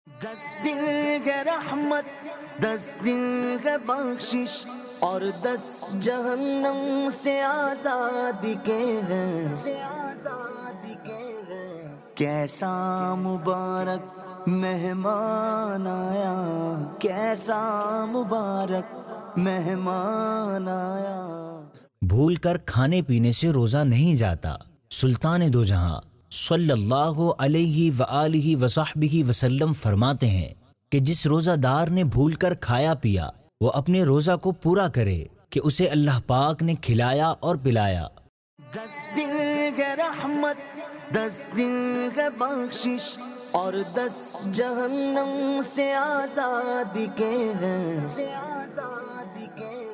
10 दिन है रहमत, 10 दिन है बख्शिश और 10 जहन्नम से आजादी के हैं। कैसा मुबारक मेहमान आया, कैसा मुबारक मेहमान आया। भूल कर खाने पीने से रोजा नहीं जाता। सुल्तान दो जहां सल्लल्लाहु अलैहि व आलिहि व सहबिहि वसल्लम फरमाते हैं कि जिस रोजादार ने भूल कर खाया पिया वो अपने रोजा को पूरा करे कि उसे अल्लाह पाक ने खिलाया और पिलाया। 10 दिन है रहमत, 10 दिन है बख्शिश और 10 जहन्नम से आजादी के हैं।